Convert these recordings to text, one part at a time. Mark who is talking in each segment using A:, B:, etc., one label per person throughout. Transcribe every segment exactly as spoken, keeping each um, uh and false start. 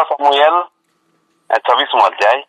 A: પહેલો સમુએલ છવ્વીસમો અધ્યાય.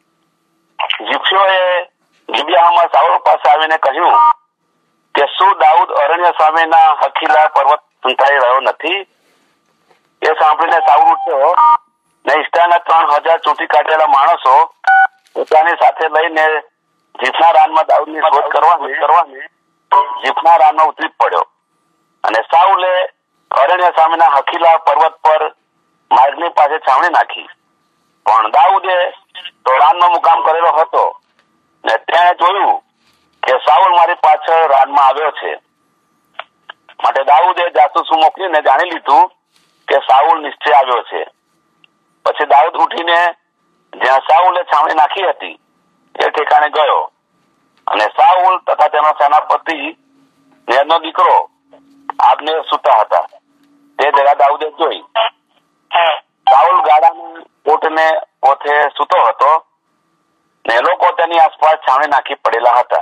A: જીપ્સીઓએ ગિબિયામાં સાઉલ પાસે આવીને કહ્યું કે શું દાઉદ અરણ્ય સામેના હકીલા પર્વત સંતાઈ રહ્યો નથી? એ સાંભળીને સાઉલ ઉઠ્યો ને ઇસ્રાયેલના ત્રણ હજાર ચૂંટી કાઢેલા માણસો પોતાની સાથે લઈને જીફના રાનમાં દાઉદની શોધ કરવાની કરવાની જીફના રાનમાં ઉતરી પડ્યો. અને સાઉલે અરણ્ય સામેના હકીલા પર્વત પર માર્ગની પાસે છાવણી નાખી. પણ દાઉદે તો રાનમાં મુકામ કરેલો હતો ને તેણે જોયું કે સાઉલ મારી પાછળ રાનમાં આવ્યો છે. માટે દાઉદે જાસૂસ મોકલીને જાણી લીધું કે સાઉલ નિશ્ચય આવ્યો છે. પછી દાઉદ ઉઠીને જ્યાં સાઉલે છાવણી નાખી હતી એ ઠેકાણે ગયો. અને સાઉલ તથા તેનો સેનાપતિ નેરનો દીકરો આબનેર સૂતા હતા. તે જગા દાઉદે જોઈ. સાઉલ ગાડાના કોટને પોતે સૂતો હતો ને લોકો તેની આસપાસ છાવણી નાખી પડેલા હતા.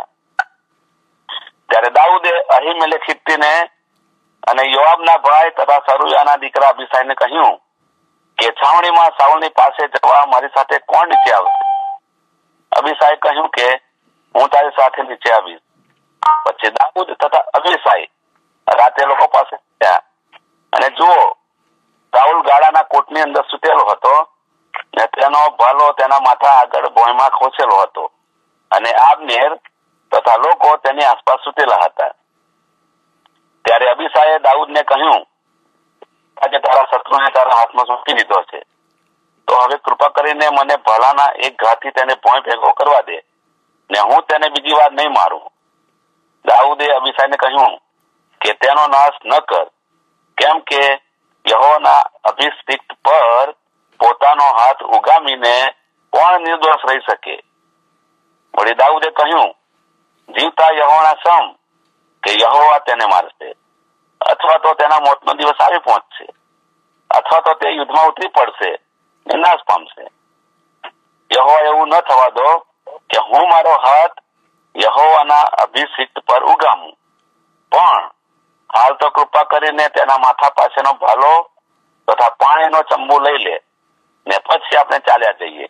A: ત્યારે દાઉદે અહીમેલેક હિત્તીને અને યોઆબના ભાઈ તથા સરૂયાના દીકરા અબીસાઈને કહ્યું કે છાવણીમાં સાઉલની પાસે જવા મારી સાથે કોણ નીચે આવશે? અબીસાએ કહ્યું કે હું તારી સાથે નીચે આવીશ. પછી દાઉદ તથા અબીસાઈ રાતે લોકો પાસે ગયા અને જુઓ, સાઉલ ગાડાના કોટની અંદર સૂતેલો હતો ને તેનો ભાલો તેના માથા આગળ ભોંયમાં ખોસેલો હતો અને આબનેર તથા લોકો તેની આસપાસ સૂતેલા હતા. ત્યારે અબીસાએ દાઉદને કહ્યું, આજે તારા શત્રુને તારા હાથમાં સોંપી દીધો છે, તો હવે કૃપા કરીને મને ભાલાના એક ઘાથી તેને ભોંય ભેગો કરવા દે ને હું તેને બીજી વાર નહીં મારું. દાઉદે અબીસાઈને કહ્યું કે તેનો નાશ ન કર, કેમ કે યહોવાના અભિષિક્ત પર પોતાનો હાથ ઉગામીને કોણ નિર્દોષ રહી શકે? વળી દાઉદે કહ્યું, જીવતા યહોવાના સમ કે યહોવા તેને મારશે, અથવા તો તેના મોતનો દિવસ આવી પહોંચશે, અથવા તો તે યુદ્ધમાં ઉતરી પડશે ને નાશ પામશે. યહોવા એવું ન થવા દો કે હું મારો હાથ યહોવાના અભિષિક્ત પર ઉગામું. પણ હાલ તો કૃપા કરીને તેના માથા પાસેનો ભાલો તથા પાણીનો ચંબુ લઈ લે ને પછી આપણે ચાલ્યા જઈએ.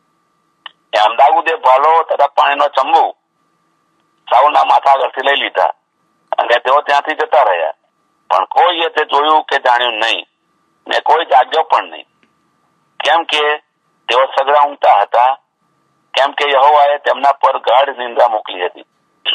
A: એમ દાઉદે ભાલો તથા પાણીનો ચંબુ સાઉલના માથા આગળથી લઈ લીધા અને તેઓ ત્યાંથી જતા રહ્યા. પણ કોઈએ તે જોયું કે જાણ્યું નહીં ને કોઈ જાગ્યો પણ નહીં, કેમ કે તેઓ સગડા ઊંઘતા હતા, કેમ કે યહોવાએ તેમના પર ગાઢ નિંદ્રા મોકલી હતી.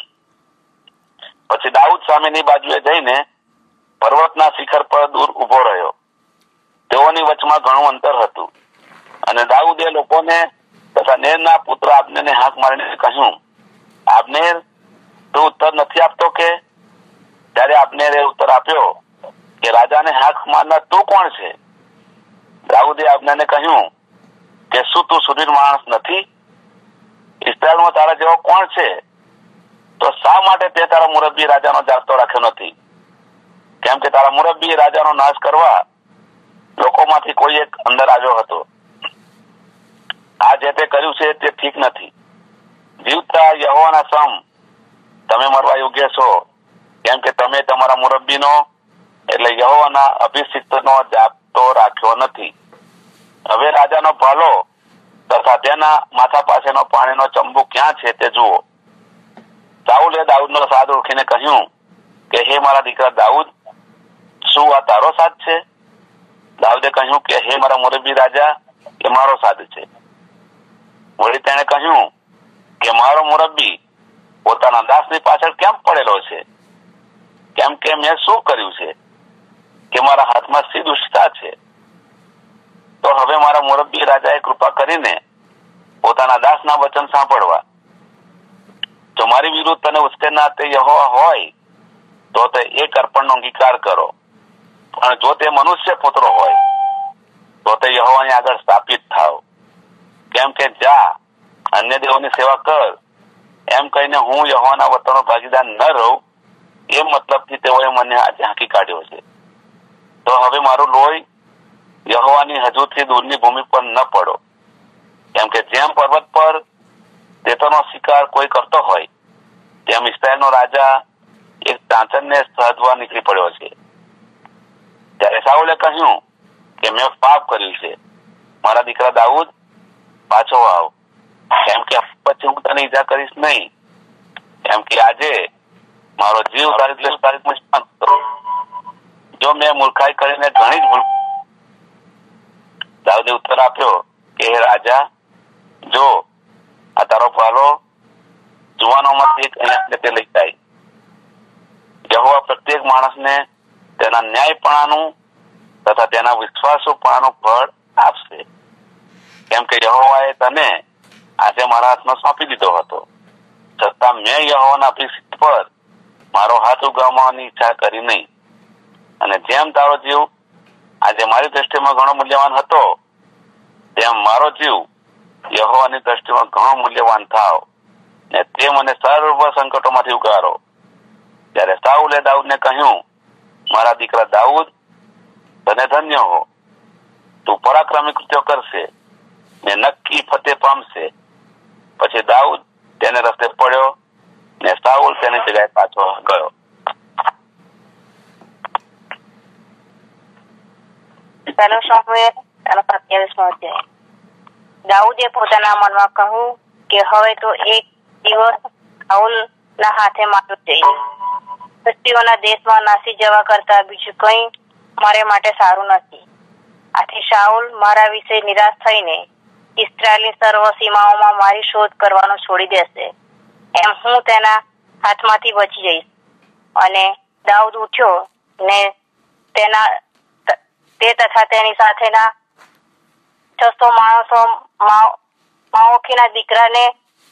A: પછી દાઉદ સામેની બાજુએ જઈને પર્વતના શિખર પર દૂર ઉભો રહ્યો. તેઓની વચમાં ઘણું અંતર હતું. અને દાઉદે લોકોને તથા નેરના પુત્ર આબનેરને હાંક મારીને કહ્યું, આબનેર, તું ઉત્તર નથી આપતો કે? ત્યારે આબનેરે ઉત્તર આપ્યો કે રાજાને હાંક મારનાર તું કોણ છે? દાઉદે આબનેરને કહ્યું કે શું તું સુધીર માણસ નથી? ઇસ્રાયેલમાં તારા જેવો કોણ છે? તો શા માટે તે તારા મુરબ્બી રાજાનો જાગતો રાખ્યો નથી? કેમ કે તારા મુરબ્બી રાજાનો નાશ કરવા લોકોમાંથી કોઈ એક અંદર આવ્યો હતો. આ જે તે કર્યું છે તે ઠીક નથી. જીવતા યહોવાના સમ તમે મરવા યોગ્ય છો, કેમ કે તમે તમારા મુરબ્બીનો એટલે યહોવાના અભિષિક્તનો જાગતો રાખ્યો નથી. હવે રાજાનો ભાલો તથા તેના માથા પાસેનો પાણીનો ચંબુ ક્યાં છે તે જુઓ. સાઉલે દાઉદનો સાદ ઓળખીને કહ્યું કે હે મારા દીકરા દાઉદ, શું આ તારો સાદ છે? દાઉદે કહ્યું કે હે મારા મુરબ્બી રાજા, એ મારો સાદ છે. વળી તેણે કહ્યું કે મારો મુરબ્બી પોતાના દાસની પાછળ કેમ પડેલો છે? કેમ કે મેં શું કર્યું છે કે મારા હાથમાં સી દુષ્ટતા છે? તો હવે મારા મુરબ્બી રાજાએ કૃપા કરીને પોતાના દાસના વચન સાંભળવા. જો મારી વિરુદ્ધ તને ઉશ્કેરનાર તે યહોવા હોય તો તે એક અર્પણનો અંગીકાર કરો, પણ જો તે મનુષ્ય પુત્રો હોય તો તે યહોવાની આગળ સ્થાપિત થાવ. કેમ કે જા અન્ય દેવોની સેવા કર એમ કહીને હું યહોવાના વતનનો ભાગીદાર ન રહું, એ મતલબથી તેઓએ મને આજે હાંકી કાઢ્યો છે. તો હવે મારું લોહી યહોવાની હજુથી દૂરની ભૂમિ પર ન પડો. કેમ કે જેમ પર્વત પર તેતોનો શિકાર કોઈ કરતો હોય તેમ ઇસ્રાયેલનો રાજા એક ચાંચરને સાધવા નીકળી પડ્યો છે. ત્યારે સાઉલે કહ્યું કે મેં પાપ કર્યું છે મારા દીકરા દાઉદ, પાછો આવ, કેમ કે પછી હું તને ઈજા કરીશ નહીં, કેમ કે આજે મારો જીવ તારી તારીખમાં જો મેં મૂર્ખાઈ કરીને ઘણી જ ભૂલ. દાઉદે ઉત્તર આપ્યો કે હે રાજા, જો આ તારો પાલો જુવાનોમાંથી એક અહીંયા લઈ જાય. યહોવા પ્રત્યેક માણસને તેના ન્યાયપણાનું તથા તેના વિશ્વાસુપણાનું ફળ આપશે, કેમ કે યહોવાએ તને આજે મારા હાથમાં સોંપી દીધો હતો, છતાં મેં યહોવાના અભિષેક પર મારો હાથ ઉગામવાની ઈચ્છા કરી નહીં. અને જેમ તારો જીવ આજે મારી દ્રષ્ટિમાં ઘણો મૂલ્યવાન હતો, તેમ મારો જીવ યહોવાની દ્રષ્ટિમાં ઘણો મૂલ્યવાન થાવ, ને તે મને સર્વ સંકટોમાંથી ઉગારો. ત્યારે સાઉલે દાઉદને કહ્યું, મારા દીકરા દાઉદ, તને ધન્ય હો, તું પરાક્રમી કૃત્યો કરશે ને નક્કી ફતેહ પામશે. પછી દાઉદ તેને રસ્તે પડ્યો ને સાઉલ તેની જગ્યાએ પાછો ગયો.
B: પહેલો શમુએલ એનો સત્યાવીસમો અધ્યાય. દાઉદે પોતાના મનમાં કહ્યું કે હવે તો એક દિવસ સાઉલના હાથે મારવું જોઈએ. ફિલિસ્તીઓના દેશમાં નાસી જવા કરતા બીજું કંઈ મારે માટે સારું નથી. આથી શાઉલ મારા વિશે નિરાશ થઈને ઇસ્રાયેલની સર્વ સીમાઓમાં મારી શોધ કરવાનું છોડી દેશે, એમ હું તેના હાથમાંથી બચી જઈશ. અને દાઉદ ઉઠ્યો ને તેના તે તથા તેની સાથેના છસો માણસો માઓખીના દીકરાને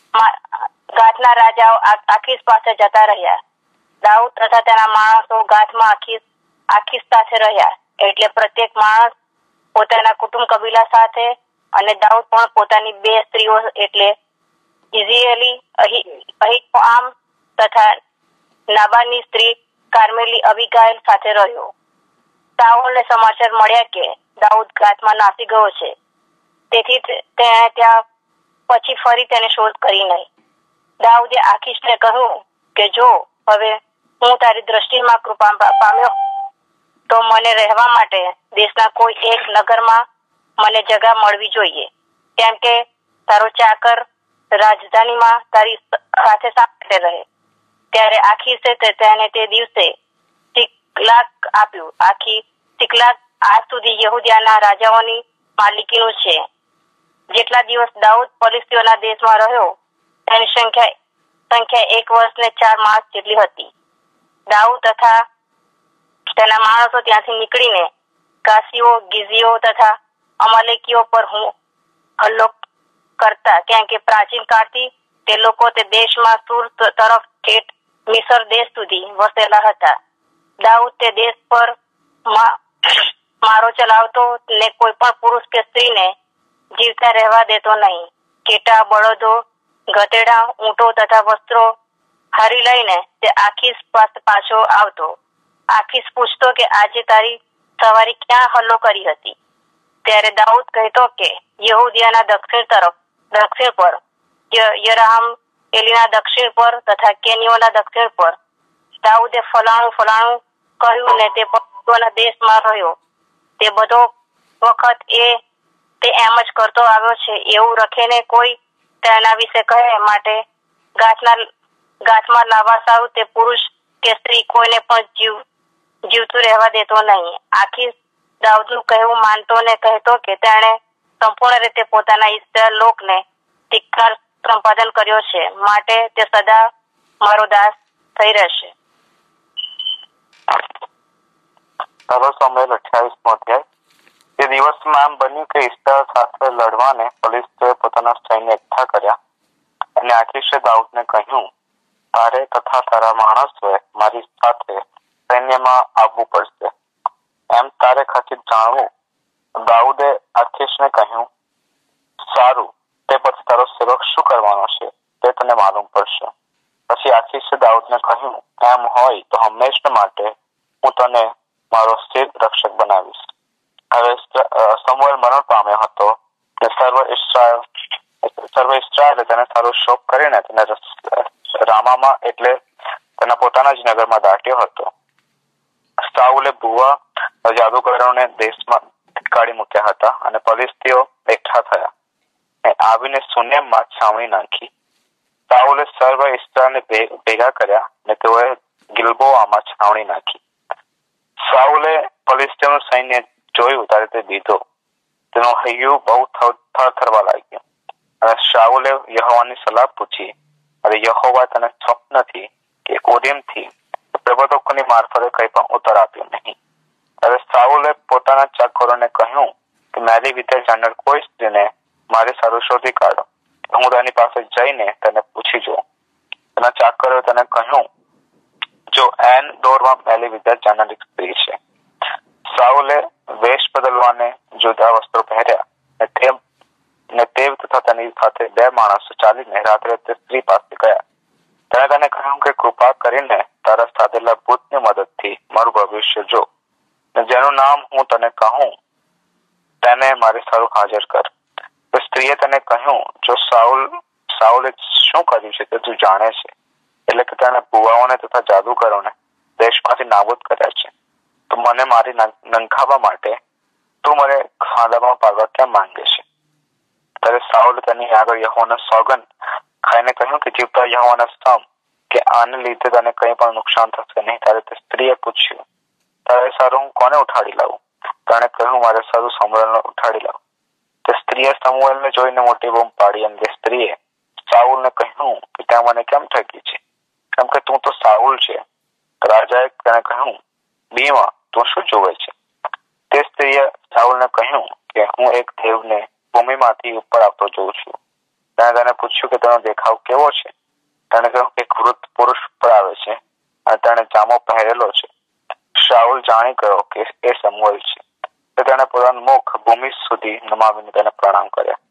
B: ગાથના રાજા આખીશ પાસે જતા રહ્યા. દાઉદ તથા તેના માણસો ગાથમાં આખીશ આખીશ સાથે રહ્યા. એટલે પ્રત્યેક માણસ પોતાના કુટુંબ કબીલા સાથે, અને દાઉદ પણ પોતાની બે સ્ત્રીઓ એટલે ઇઝરાયેલી અહીનોઆમ તથા નાબાલની સ્ત્રી કાર્મેલી અબીગાઇલ સાથે રહ્યો. સાઉલને સમાચાર મળ્યા કે દાઉદ ગાથમાં નાસી ગયો છે, તેથી તેણે ત્યાં પછી ફરી તેને શોધ કરી નહીં. દાઉદે આકીશને કહ્યું કે જો હવે હું તારી દ્રષ્ટિમાં કૃપા પામ્યો તો મને રહેવા માટે દેશના કોઈ એક નગરમાં મને જગા મળવી જોઈએ, કેમ કે તારો ચાકર રાજધાનીમાં તારી સાથે સાથે રહે. ત્યારે આખીશે તેને તે દિવસે સિકલાગ આપ્યું. આખી સિકલાગ આજ સુધી યહૂદિયાના રાજાઓની માલિકીનું છે. જેટલા દિવસ દાઉદ ફિલિસ્તીઓના દેશમાં રહ્યો તેની સંખ્યા સંખ્યા એક વર્ષ ને ચાર માસ જેટલી હતી. દાઉદ તથા તેના માણસો ત્યાંથી નીકળીને કાસીઓ, ગીઝીઓ તથા અમલેકીઓ પર હું હલ્લો કરતા, કેમ કે પ્રાચીન કાળથી તે લોકો તે દેશમાં સુર તરફ ઠેઠ મિસર દેશ સુધી વસેલા હતા. દાઉદ તે દેશ પર મારો ચલાવતો ને કોઈ પણ પુરુષ કે સ્ત્રીને જીવતા રહેવા દેતો નહીં. ઘેટા, બળદો, ગધેડા, ઊંટો તથા વસ્ત્રો હારી લઈને તે આખીશ પાસે પાછો આવતો. આખીશ પૂછતો કે આજે તારી સવારી ક્યાં હલ્લો કરી હતી? ત્યારે દાઉદ કહેતો કે યહૂદિયાના દક્ષિણ તરફ દક્ષિણ પર, યરાહમ એલીના દક્ષિણ પર તથા કેનીઓના દક્ષિણ પર. દાઉદે ફલાણું ફલાણું કહ્યું ને તે પક્ષીઓના દેશમાં રહ્યો. તે બધો વખત એ તે એમ જ કરતો આવ્યો છે એવું રખેને કોઈ તેના વિશે કહે માટે ગાથના ગાથમાં લાવવા સારું તે પુરુષ કે સ્ત્રી કોઈને પણ જીવ જીવતું રહેવા દેતો નહીં. આખી દાઉદનું કહેવું માનતો ને કહેતો કે તેણે સંપૂર્ણ રીતે પોતાના ઇસ્રાયેલ લોકને ધિક્કાર સંપાદન કર્યો છે, માટે તે સદા મારો દાસ થઈ રહેશે.
C: પહેલો શમુએલ અઠ્યાવીસમો અધ્યાય. તે દિવસમાં આમ બન્યું કે ઇસ્રાયેલ સાથે લડવાને ફિલિસ્તીઓએ પોતાના સૈન્ય એકઠા કર્યા, અને આકીશે દાઉદને કહ્યું, તારે તથા તારા માણસોએ મારી સાથે સૈન્યમાં આવવું પડશે, એમ તારે ખચિત જાણવું. દાઉદે આકીશને કહ્યું, સારું, તે પછી તારો સેવક શું કરવાનો છે તે તને માલુમ પડશે. પછી આકીશે દાઉદને કહ્યું, એમ હોય તો હંમેશા માટે હું તને મારો સ્થિર રક્ષક બનાવીશ. હવે સમુએલ મરણ પામ્યો હતો ને સર્વ ઇસ્રાયેલ સર્વ ઇસ્રાયેલે તેને સારો શોક કરીને તેને રામામાં એટલે તેના પોતાના જ નગરમાં દાટ્યો હતો. સાઉલે ભુવા જાદુગરોને દેશમાં કાઢી મૂક્યા હતા, અને ફિલિસ્તીઓ એકઠા થયા અને આવીને સુનેમમાં છાવણી નાખી. સાઉલે સર્વ ઇસ્રાએલને ભેગા કર્યા અને તેઓએ ગિલ્બોઆમાં છાવણી નાખી. સાઉલે ફિલિસ્તીઓનું સૈન્ય જોયું ત્યારે તે બીધો. તેનું હૈયું બહુ થરથરવા લાગ્યું અને શાઉલે યહોવાની સલાહ પૂછી અને યહોવા તેને સ્વપ્નથી કે ઉરીમથી પ્રબોધકોની મારફતે કંઈ પણ ઉત્તર આપ્યો નહીં. ત્યારે સાઉલે પોતાના ચાકરોને કહ્યું કે મારી વિદ્યા જાણનાર કોઈ સ્ત્રીને મારી સારું શોધી કાઢો, હું તેની પાસે જઈને તેને પૂછી જોઉં. તેના ચાકરોએ તેને કહ્યું, જો એન દોરમાં મેલી વિદ્યા જાણનાર એક સ્ત્રી છે. સાઉલે વેશ બદલવાને જુદા વસ્ત્રો પહેર્યા ને તે તથા તેની સાથે બે માણસો ચાલીને રાત્રે તે સ્ત્રી પાસે ગયા. તેણે તેને કહ્યું કે કૃપા કરીને તારા સાધેલા ભૂતની મદદથી મારું ભવિષ્ય જો, જેનું નામ હું તને કહું તેને મારી સારું હાજર કર. સ્ત્રીએ તેને કહ્યું, જો સાઉલ સાઉલે શું કર્યું છે તે તું જાણે છે, એટલે કે તેણે ભુવાઓને તથા જાદુગરોને દેશમાંથી નાબૂદ કર્યા છે, તો મને મારી નંખાવા માટે તું મને ખાડામાં પાડવા કેમ માંગે છે? ત્યારે સાઉલે તેની આગળ યહોવાના સોગંદ ખાઈને કહ્યું કે જીવતા યહોવાના સમ કે આને લીધે તને કંઈ પણ નુકસાન થશે નહીં. ત્યારે તે સ્ત્રીએ પૂછ્યું, તારે સારું હું કોને ઉઠાડી લાવું? તેણે કહ્યું, મારે સારું સમુએલને ઉઠાડી લાવું. તે સ્ત્રીએ સમુએલને જોઈને મોટી બૂમ પાડી અને સ્ત્રીએ સાઉલને કહ્યું કે ત્યાં મને કેમ ઠકી છે, કેમ કે તું તો સાઉલ છે. રાજાએ તેને કહ્યું, બીમાં તું શું જોવે છે? તે સ્ત્રીએ સાઉલને કહ્યું કે હું એક દેવને ભૂમિમાંથી ઉપર આવતો જોઉં છું. તેણે તેને પૂછ્યું કે તેનો દેખાવ કેવો છે? તેણે કહ્યું કે વૃદ્ધ પુરુષ ઉપર આવે છે અને તેણે જામો પહેરેલો છે. શાઉલ જાણી ગયો કે એ સમુએલ છે. તેણે પોતાનું મુખ ભૂમિ સુધી નમાવીને તેને પ્રણામ કર્યા.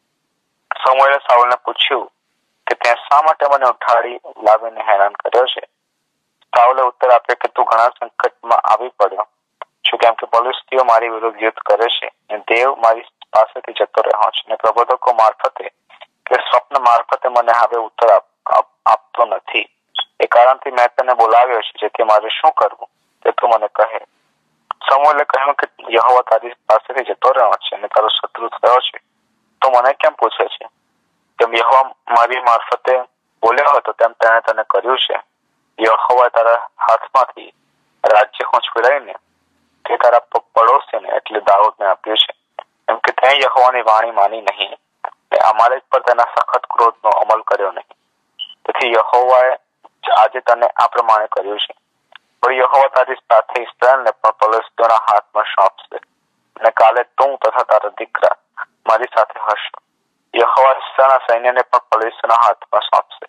C: સમુએલે સાઉલને પૂછ્યું કે તે શા માટે મને ઉઠાડી લાવીને હેરાન કર્યો છે? સાઉલે ઉત્તર આપ્યો કે તું ઘણા સંકટમાં આવી પડ્યો છું, કેમ કે ફિલિસ્તીઓ મારી વિરુદ્ધ યુદ્ધ કરે છે અને દેવ મારી પાસેથી જતો રહ્યો છે અને પ્રબોધકો મારફતે કે સ્વપ્ન મારફતે મને હવે ઉત્તર આપતો નથી. એ કારણથી મેં તને બોલાવ્યો છે, જેથી મારે શું કરવું તે તું મને કહે. સમુએલે કહ્યું કે યહોવા તારી પાસેથી જતો રહ્યો છે અને તારો શત્રુ થયો છે, તો મને કેમ પૂછે છે? તેમ યહોવા મારી મારફતે બોલ્યો હતો તેમ તેણે તને કર્યું છે. યહોવા તારા હાથમાંથી રાજ્ય હોંચવી તે તારા પડોશીને એટલે દાઉદને આપ્યું છે, એમ કે તે યહોવાની વાણી માની નહીં ને અમારે પર તેના સખત ક્રોધનો અમલ કર્યો નહીં. તેથી યહોવાએ આજે તને આ પ્રમાણે કર્યું છે. પણ યહોવા તારી સાથે ઇસ્રાએલને પણ ફિલિસ્તીઓના હાથમાં સોંપશે અને કાલે તું તથા તારા દીકરા મારી સાથે હશે. યહોવા ઇસ્રાએલના સૈન્યને પણ ફિલિસ્તીઓના હાથમાં સોંપશે.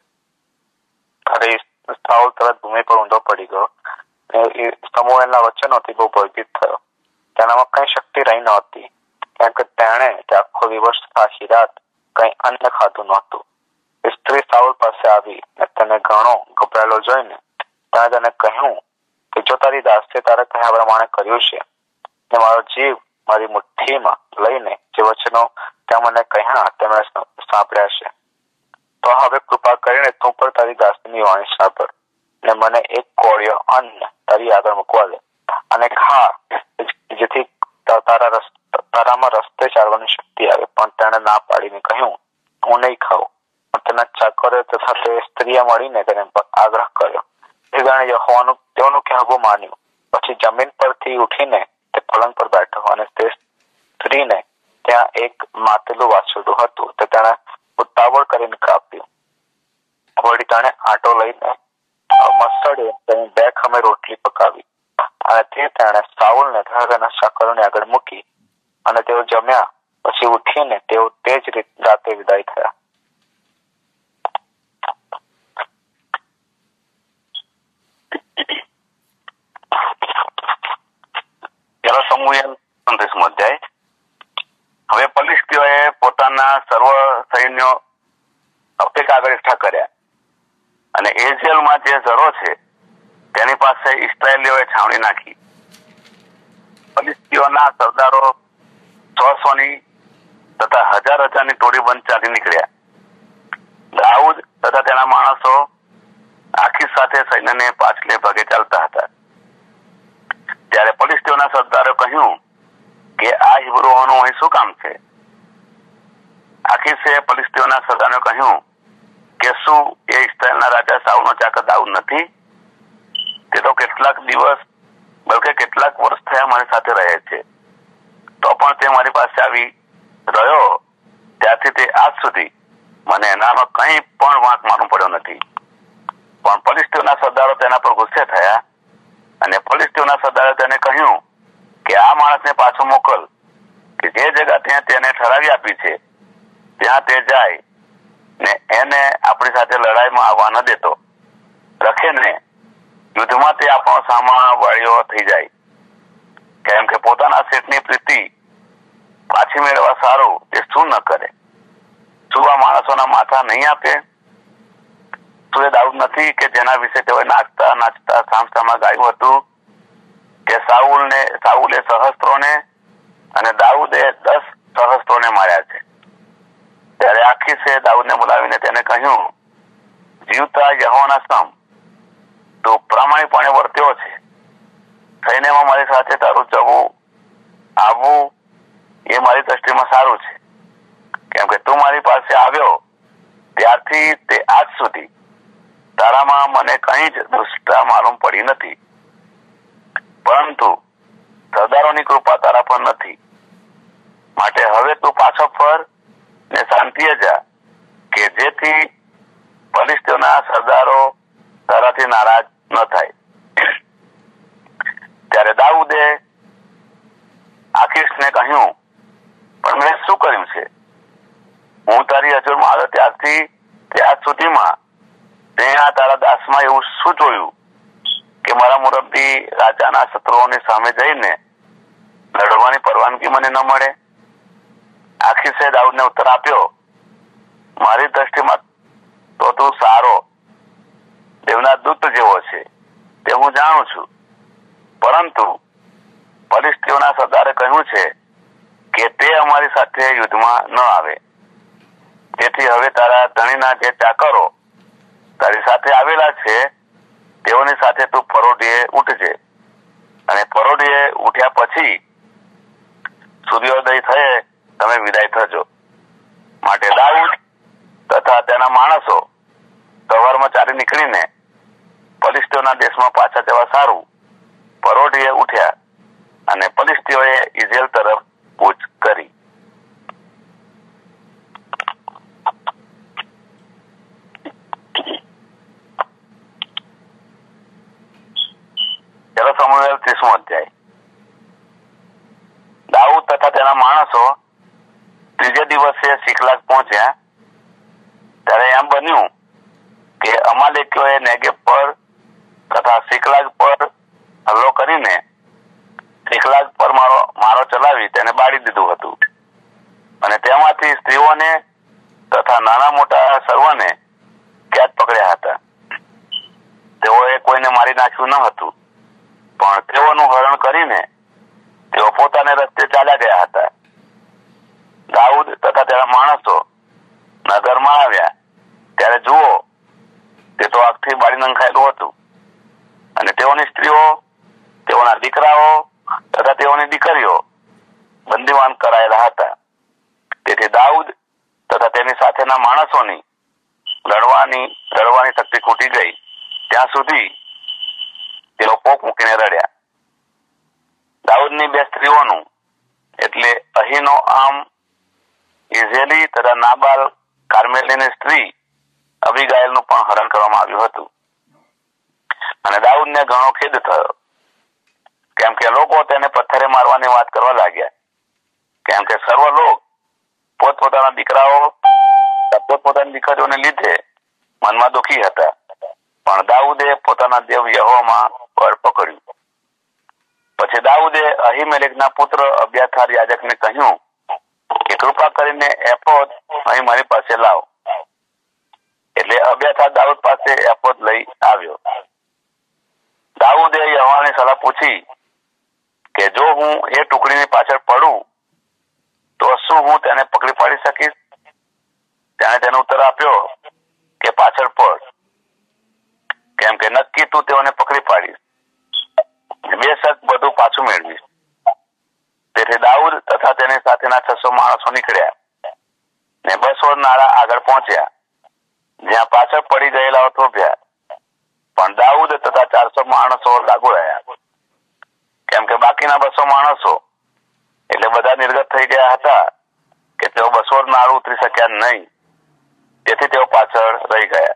C: અરે સાઉલ તરત ભૂમિ પર ઊંધો પડી ગયો. સમુએલના વચનોથી બહુ ભયભીત થયો. તેનામાં કઈ શક્તિ રહી નહોતી, કેમ કે તેણે આખો દિવસ આખી રાત કઈ અન્ન ખાધું નહોતું. સ્ત્રી સાઉલ પાસે આવી અને તેને ઘણો ગભરાયેલો જોઈને તેણે તેને કહ્યું કે જો તારી દાસીએ તારા કહ્યા પ્રમાણે કર્યું છે ને મારો જીવ મારી મુઠ્ઠીમાં લઈને જે વચનો ત્યાં મને કહ્યા તે મેં સાંભળ્યા છે, તો હવે કૃપા કરીને તું પણ તારી દાસીની વાણી સાંભળ ને મને એક કોળિયો અન્ન તારી આગળ મૂકવા દે અને ખા, જેથી તારા તારામાં રસ્તે ચાલવાની શક્તિ આવે. પણ તેણે ના પાડીને કહ્યું, હું નહીં ખાઉં. તેના ચાકરે તથા તે સ્ત્રીએ મળીને તેને આગ્રહ કર્યો. એ તેણે યહોવાનું તેઓનું કહેવું માન્યું. પછી જમીન પરથી ઉઠીને તે પલંગ પર બેઠો અને તે સ્ત્રીને ત્યાં એક માતેલું વાછરડું હતું તે તેણે ઉતાવળ કરીને કાપ્યું. વળી તેણે આટો લઈને મસળે તેની બે ખમે રોટલી પકાવી અને તે તેણે સાઉલને તથા તેના ચાકરોને આગળ મૂકી અને તેઓ જમ્યા. પછી ઉઠીને તેઓ તે જ રીતે રાતે વિદાય થયા.
A: સમુએલ ઓગણત્રીસમો અધ્યાય. હવે ફિલિસ્તીઓએ પોતાના સર્વ સૈન્યો અફેક આગળ એકઠા કર્યા અને એઝેલમાં જે ઝરો છે તેની પાસે ઇસ્રાયેલીઓએ છાવણી નાખી. ફિલિસ્તીઓના સરદારો છસોની તથા હજાર હજારની ટોળી બંધ ચાલી નીકળ્યા. દાઉદ તથા તેના માણસો આખી સાથે સૈન્યને પાછલે ભાગે ચાલતા હતા. ત્યારે ફિલિસ્તીઓના સરદારે કહ્યું કે આ હિબ્રુઓનું અહીં શું કામ છે? આખીશે ફલિસ્તીઓના સરદારને કહ્યું કે શું એ ઇસ્રાયેલના રાજા સાઉલનો ચાકર દાઉદ નથી? તે તો કેટલાક દિવસ બલકે કેટલાક વર્ષ થયા મારી સાથે રહે છે, તો પણ તે મારી પાસે આવી રહ્યો ત્યારથી તે આજ સુધી મને એનામાં કંઈ પણ વાંક માનવું પડ્યો નથી. પણ ફલિસ્તીઓના સરદારો તેના પર ગુસ્સે થયા અને ફલિસ્તીઓના સરદારે તેને કહ્યું કે આ માણસને પાછો મોકલ કે જે જગ્યા ત્યાં તેને ઠરાવી આપી છે ત્યાં તે જાય ને એને આપણી સાથે લડાઈમાં આવવા ન દેતો. રખે ને યુદ્ધમાં તે આપણો સામાન વાળીઓ થઈ જાય, કેમ કે પોતાના શેઠની પ્રીતિ પાછી મેળવવા સારું તે શું ન કરે? શું આ માણસોના માથા નહીં આપે? શું એ દાઉદ નથી કે જેના વિશે તેઓ નાચતા નાચતા સામસામા ગાયું હતું કે સાઉલને સાઉલે સહસ્ત્રોને અને દાઉદે દસ સહસ્ત્રોને માર્યા છે? ત્યારે આખીશે દાઉદને બોલાવીને તેને કહ્યું, જીવતા યહોવાના સમ તું પ્રામાણિકપણે વર્ત્યો છે. સૈન્યમાં મારી સાથે તારું જવું આવવું એ મારી દ્રષ્ટિમાં સારું છે, કેમ કે તું મારી પાસે આવ્યો ત્યારથી તે આજ સુધી તારામાં મને કઈ જ દુષ્ટતા માલુમ પડી નથી. પરંતુ સરદારોની કૃપા તારા પર નથી, માટે હવે તું પાછો ફર ને શાંતિએ જા, કે જેથી ફલિસ્તીઓના સરદારો તારાથી નારાજ ન થાય. ત્યારે દાઉદે આકીશને કહ્યું, પણ મેં શું કર્યું છે? હું તારી હજુરમાં આવ્યો ત્યારથી ત્યાર સુધીમાં તે આ તારા દાસમાં એવું શું જોયું કે મારા મુરબ્બી રાજાના શત્રુઓની સામે જઈને લડવાની પરવાનગી મને ન મળે? આખીશે દાઉદને ઉત્તર આપ્યો, મારી દ્રષ્ટિમાં તો તું સારો દેવના દૂત જેવો છે તે હું જાણું છું, પરંતુ ફલિસ્તીઓના સરદારે કહ્યું છે કે તે અમારી સાથે યુદ્ધમાં ન આવે. તેથી હવે તારા ધણીના જે ચાકરો તારી સાથે આવેલા છે તેઓની સાથે તું પરોઢીએ ઉઠજે, અને પરોઢીએ ઉઠ્યા પછી સૂર્યોદય થયે તમે વિદાય થજો. માટે દાઉદ તથા તેના માણસો સવારમાં ચાલી નીકળીને ફલિસ્તીઓના દેશમાં પાછા જવા સારું પરોઢીએ ઉઠ્યા અને ફલિસ્તીઓએ ઇઝરાયેલ તરફ કૂચ કરી. ચલો સમુએલ ત્રીસમો અધ્યાય. દાઉદ તથા તેના માણસો ત્રીજે દિવસે સિકલાગ પહોંચ્યા. ત્યારે એમ બન્યું કે અમાલેકીઓએ નેગેબ પર તથા સિકલાગ પર હલ્લો કરીને સિકલાગ પર મારો મારો ચલાવી તેને બાળી દીધું હતું, અને તેમાંથી સ્ત્રીઓને તથા નાના મોટા સર્વને કેદ પકડ્યા હતા. તેઓએ કોઈને મારી નાખ્યું ન હતું, પણ તેઓનું હરણ કરીને તેઓ પોતાને રસ્તે ચાલ્યા ગયા હતા. દાઉદ તથા તેના માણસો નગરમાં આવ્યા ત્યારે જુઓ તે તો આગથી બાળી નંખાયેલું હતું, અને તેઓની સ્ત્રીઓ, તેઓના દીકરાઓ તથા તેઓની દીકરીઓ બંદીવાન કરાયેલા હતા. તેથી દાઉદ તથા તેની સાથેના માણસોની લડવાની લડવાની શક્તિ ખૂટી ગઈ ત્યાં સુધી તેઓ પોક મૂકીને રડ્યા. દાઉદની બે સ્ત્રીઓનું એટલે અહીનો આમ ઇઝેલી તથા નાબાલ કાર્મેલીની સ્ત્રી અબીગાયલનું પણ હરણ કરવામાં આવ્યું હતું. અને દાઉદને ઘણો ખેદ થયો, કેમ કે લોકો તેને પથ્થરે મારવાની વાત કરવા લાગ્યા, કેમ કે સર્વ લોક પોતપોતાના દીકરાઓ પોતપોતાની દીકરીઓને લીધે મનમાં દુઃખી હતા. પણ દાઉદે પોતાના દેવ યહોવામાં બળ પકડ્યું. પછી દાઉદે અહીમેલેકના પુત્ર અબ્યાથાર યાજકને કહ્યું કે કૃપા કરીને એફોદ અહીં મારી પાસે લાવ. એટલે અબ્યાથાર દાઉદ પાસે એફોદ લઈ આવ્યો. દાઉદે યહોવાની સલાહ પૂછી કે જો હું એ ટુકડીની પાછળ પડું તો શું હું તેને પકડી પાડી શકીશ? તેણે તેનો ઉત્તર આપ્યો કે પાછળ પડ, કેમ કે નક્કી તું તેઓને પકડી પાડીશ, બેશક બધું પાછું મેળવીશ. તેથી દાઉદ તથા તેની સાથેના છસો માણસો નીકળ્યા ને બસો નાળા આગળ પહોંચ્યા, જ્યાં પાછળ પડી ગયેલા થોભ્યા. પણ દાઉદ તથા ચારસો માણસો લાગુ રહ્યા, કેમ કે બાકીના બસો માણસો એટલે બધા નિર્ગત થઈ ગયા હતા કે તેઓ બસો નાળું ઉતરી શક્યા નહીં. તેથી તેઓ પાછળ રહી ગયા.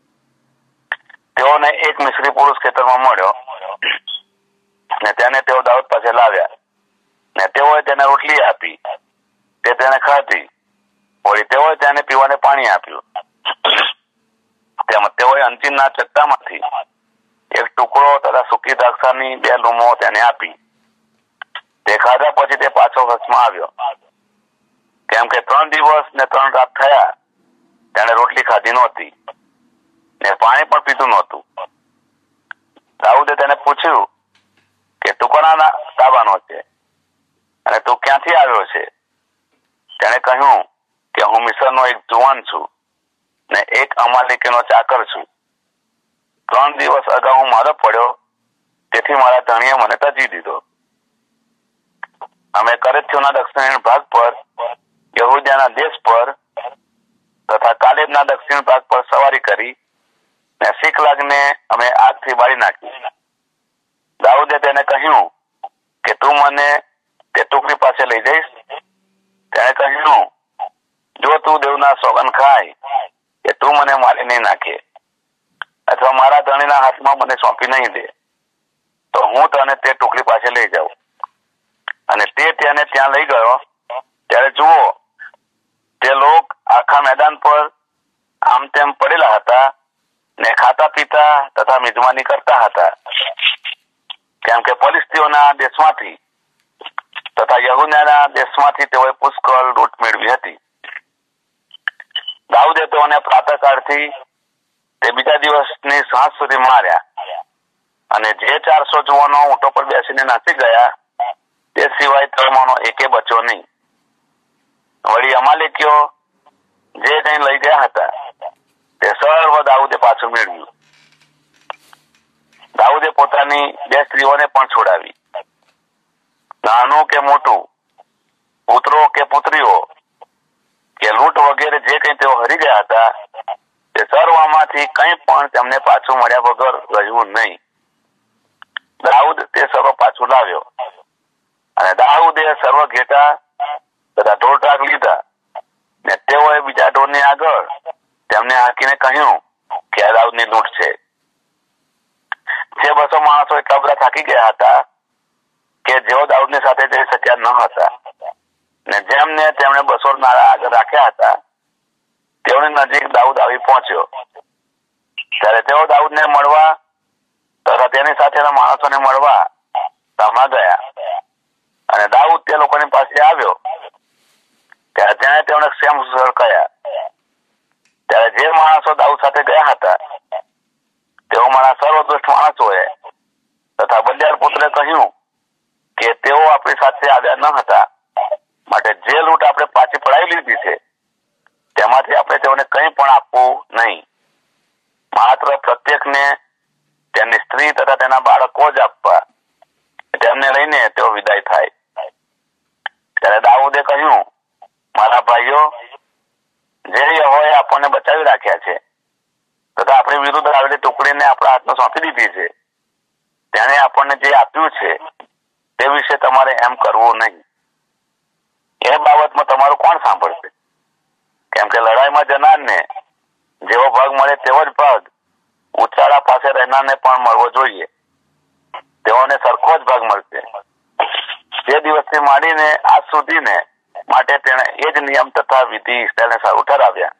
A: તેઓને એક મિસ્રી પુરુષ ખેતરમાં મળ્યો ને તેને તેઓ દાઉદ પાસે લાવ્યા, ને તેઓએ તેને રોટલી આપી, તે તેને ખાધી. વળી તેઓએ તેને પીવાને પાણી આપ્યું. તેમજ તેઓએ અંચિનના ચટ્ટામાંથી એક ટુકડો તથા સૂકી દ્રાક્ષાની બે લૂમો તેને આપી. તે ખાધા પછી તે પાછો વશમાં આવ્યો, કેમ કે ત્રણ દિવસ ને ત્રણ રાત થયા તેને રોટલી ખાધી નહોતી ને પાણી પણ પીતું નહોતું. દાઉદે તેને પૂછ્યું કે તું કોના તાબાનો છે અને તું ક્યાંથી આવ્યો છે? તેણે કહ્યું કે હું મિસ્રનો એક જુવાન છું ને એક અમાલેકીનો ચાકર છું. ત્રણ દિવસ અગાઉ હું મારો પડ્યો, તેથી મારા ધણીએ મને તજી દીધો. અમે કરેથ્યોના દક્ષિણ ભાગ પર, યહૂદિયાના દેશ પર તથા કાલેબના દક્ષિણ ભાગ પર સવારી કરી ને સિકલાગને અમે આગથી બાળી નાખી. દાઉદે તેને કહ્યું કે તું મને તે ટુકડી પાસે લઈ જઈશ? તેણે કહ્યું, જો તું દેવના સોગંદ ખાય કે તું મને મારી નહીં નાખે અથવા મારા ધણીના હાથમાં મને સોંપી નહીં દે, તો હું તને તે ટુકડી પાસે લઈ જાઉં. અને તે તેને ત્યાં લઈ ગયો. ત્યારે જુઓ, તે લોક આખા મેદાન પર આમ તેમ પડેલા હતા ને ખાતા પીતા તથા મિજમાની કરતા હતા, કેમ કે ફલિસ્તીઓના દેશમાંથી તથા યહૂદના દેશમાંથી તેઓએ પુષ્કળ લૂંટ મેળવી હતી. દાઉદે તેઓને પ્રાતઃકાળથી તે બીજા દિવસની સાંજ સુધી માર્યા, અને જે ચારસો જુવાનો ઊંટો પર બેસીને નાસી ગયા તે સિવાય તેઓમાંનો એકે બચ્યો નહીં. વળી અમાલેકીઓ જે કંઈ લઈ ગયા હતા તે સર્વ દાઉદે પાછું મેળવ્યું. દાઉદે પોતાની બે સ્ત્રીઓને પણ છોડાવી. નાનું કે મોટું, પુત્રો કે પુત્રીઓ કે લૂંટ વગેરે જે કંઈ તેઓ હરી ગયા હતા તે સર્વમાંથી કંઈ પણ તેમને પાછું મળ્યા વગર રહ્યું નહીં. દાઉદ તે સર્વ પાછું લાવ્યો. અને દાઉદે સર્વ ઘેટા તથા ઢોરઢાક લીધા ને તેઓએ બીજા ઢોરની આગળ તેમને હાંકીને કહ્યું કે આ દાઉદની લૂંટ છે. જે બસો માણસો એટલા બધા થાકી ગયા હતા કે જેઓ દાઉદની સાથે જઈ શક્યા ન હતા, ને જેમને તેમણે બસો નાળા આગળ રાખ્યા હતા તેઓની નજીક દાઉદ આવી પહોંચ્યો. ત્યારે તેઓ દાઉદને મળવા તથા તેની સાથેના માણસોને મળવા ગામમાં ગયા. અને દાઉદ તે લોકોની પાસે આવ્યો ત્યારે તેણે તેઓને ક્ષેમ સળકાયા. ત્યારે જે માણસો દાઉદ સાથે ગયા હતા તેઓ મારા સર્વદુષ્ટ માણસોએ તથા બલિયાર પુત્રે કહ્યું કે તેઓ આપણી સાથે આવ્યા ન હતા, માટે જે લૂંટ આપણે પાછી પડાવી લીધી છે તેમાંથી આપણે તેઓને કંઈ પણ આપવું નહીં, માત્ર પ્રત્યેકને તેની સ્ત્રી તથા તેના બાળકો જ આપવા. તેમને લઈને તેઓ વિદાય થાય. ત્યારે દાઉદે કહ્યું, મારા ભાઈઓ, જે યહોવાએ આપણને બચાવી રાખ્યા છે તથા આપણી વિરુદ્ધ આવેલી ટુકડીને આપણા હાથમાં સોંપી દીધી છે, તેણે આપણને જે આપ્યું છે તે વિશે તમારે એમ કરવું નહીં. એ બાબતમાં તમારું કોણ સાંભળશે? કેમ કે લડાઈમાં જનારને જેવો ભાગ મળે તેવો જ ભાગ ઉચાળા પાસે રહેનારને પણ મળવો જોઈએ. તેઓને સરખો જ ભાગ મળશે. તે દિવસથી માંડીને આજ સુધીને માટે તેણે એ જ નિયમ તથા વિધિ ઇસ્રાએલને સારું ઠરાવ્યા.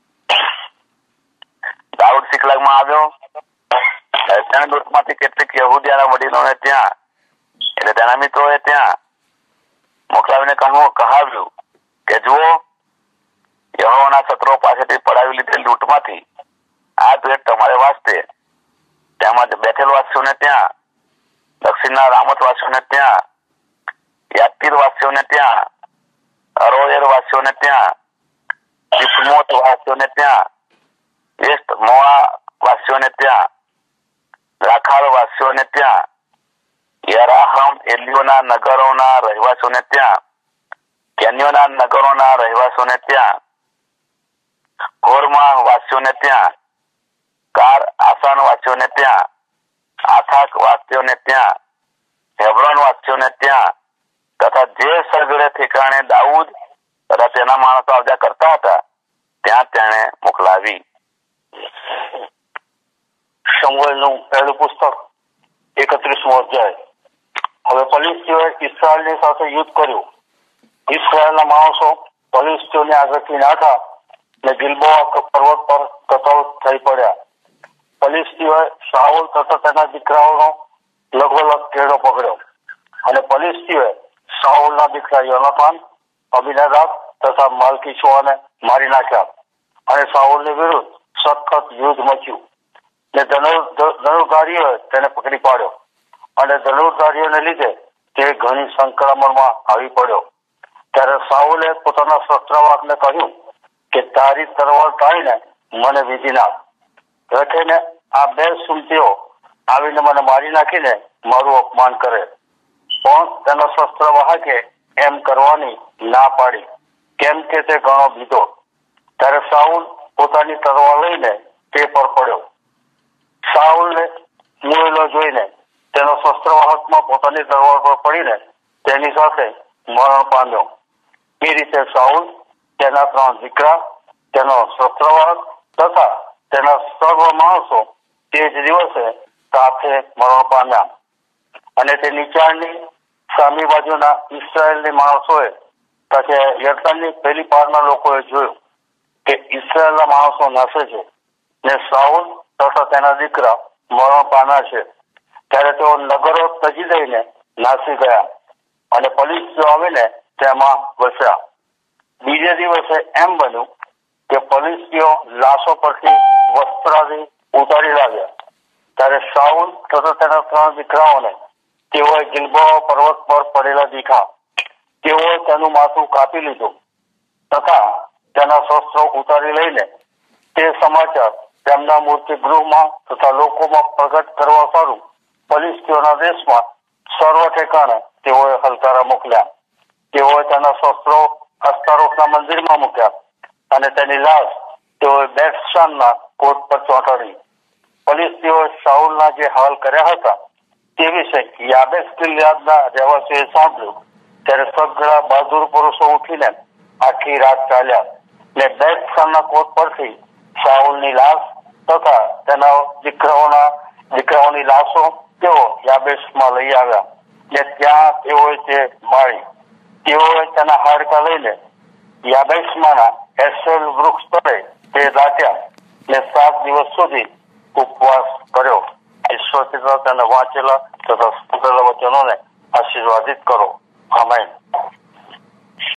A: દાઉદ સિકલાગમાં આવ્યો. તેણે લૂંટમાંથી કેટલીક યહૂદિયાના વડીલોને ત્યાં એટલે તેના મિત્રોએ ત્યાં મોકલાવીને કહ્યું કહાવ્યું કે જુઓ, યહોવાના શત્રુઓ પાસેથી પડાવી લીધેલી લૂંટમાંથી આ ભેટ તમારે વાસ્તે, તેમજ બેઠેલ વાસીઓને ત્યાં, દક્ષિણના રામત વાસીઓને ત્યાં, યાતીર વાસીઓને ત્યાં, અરોયેર વાસીઓને ત્યાં, ઇસ્મોત વાસીઓને ત્યાં, વેસ્ટ મોઆ વાસીઓને ત્યાં, રાખાલ વાસીઓને ત્યાં, યરાહમ એલિયોના નગરોના રહેવાસીઓને ત્યાં, કેન્યોના નગરોના રહેવાસીઓને ત્યાં, ઘોરમાં વાસીઓને ત્યાં, કાર આસાન વાસીઓને ત્યાં, આથાક વાસીઓને ત્યાં, હેબ્રોન વાસીઓને ત્યાં તથા જે સગળે ઠેકાણે દાઉદ તથા તેના માણસો આવજા કરતા હતા ત્યાં તેણે મોકલાવી.
D: શમુએલનું પહેલું પુસ્તક એકત્રીસમો અધ્યાય. હવે ફલિસ્તીઓએ ઇસ્રાયેલની સાથે યુદ્ધ કર્યું. ઇસ્રાયેલના માણસો ફલિસ્તીઓની આગળથી નાઠા ને ગિલબોઆ પર્વત પર કતલ થઈ પડ્યા. ફલિસ્તીઓએ શાઉલ તથા તેના દીકરાઓનો લગોલગ કેળો પકડ્યો અને ફલિસ્તીઓએ શાઉલના દીકરા યોનાથાન, અબીનાદાબ તથા માલ્કીશુઆને મારી નાખ્યા અને શાઉલની વિરુદ્ધ સખત યુદ્ધ મચ્યું ને ધનુર્ધારીઓએ તેને પકડી પાડ્યો અને ધનુર્ધારીઓને લીધે તે ઘણી સંકળામણમાં આવી પડ્યો. ત્યારે શાઉલે પોતાના શસ્ત્રવાહકને કહ્યું કે તારી તરવાર કાઢીને મને વિધિ નાખ. રખેને આ બે સુમતીઓ આવીને મને મારી નાખીને મારું અપમાન કરે. પણ તેના શસ્ત્રવાહકે એમ કરવાની ના પાડી, કેમ કે તે ઘણો બીધો. ત્યારે શાઉલ પોતાની તરવાર લઈને તે પર પડ્યો. શાઉલને મુએલો જોઈને તેનો શસ્ત્રવાહકમાં પોતાની તરવાર પર પડીને તેની સાથે મરણ પામ્યો. એ રીતે શાઉલ, તેના ત્રણ દીકરા, તેનો શસ્ત્રવાહક તથા તેના સર્વ માણસો તે જ દિવસે સાથે મરણ પામ્યા. અને તે નીચાણની સામી બાજુના ઇસ્રાયેલની માણસોએ તથા યર્દનની પેલી પારના લોકોએ જોયું કે ઇસ્રાયેલના માણસો નાસે છે ને શાઉલ તથા તેના દીકરા મરણ પામ્યા છે. ત્યારે તેઓ નગરો તજી દઈને નાસી ગયા અને ફલિસ્તીઓ આવીને તેમાં વસ્યા. બીજે દિવસે એમ બન્યું કે ફલિસ્તીઓ લાશો પરથી વસ્ત્રાદિ ઉતારી લાવ્યા. ત્યારે શાઉલ તથા તેના ત્રણ દીકરાઓને તેઓએ ગિલબોઆ પર્વત પર પડેલા દીખા. તેઓએ તેનું માથું કાપી લીધું તથા તેના શસ્ત્રો ઉતારી લઈને તે સમાચાર તેમના મૂર્તિ ગૃહમાં તથા લોકોમાં પ્રગટ કરવા સારું ફલિસ્તીઓના દેશમાં સર્વ ઠેકાણે તેઓએ હલકારા મોકલ્યા. તેઓએ તેના શસ્ત્રો અસ્તારોથના મંદિરમાં મૂક્યા અને તેની લાશ તેઓએ બેતશાનના કોટ પર ચોંટાડી. ફલિસ્તીઓએ શાઉલના જે હાલ કર્યા હતા તે વિશે યાબેશ ગિલ્યાદના રહેવાસીઓએ સાંભળ્યું. ત્યારે સઘળા બહાદુર પુરુષો ઉઠીને આખી રાત ચાલ્યા ને બેતશાનના કોટ પરથી શાઉલની લાશ તથા તેના દીકરાઓના દીકરાઓની લાશો તેઓ યાબેશમાં લઈ આવ્યા ને ત્યાં તેઓએ તે મારી. તેઓએ તેના હાડકા લઈને યાબેશમાંના એસેલ વૃક્ષ તળે તે દાટ્યા ને સાત દિવસ સુધી ઉપવાસ કર્યો. ઈશ્વર પિતા તેને વાંચેલા તથા સ્પુરેલા વચનોને આશીર્વાદિત કરો. આમેન.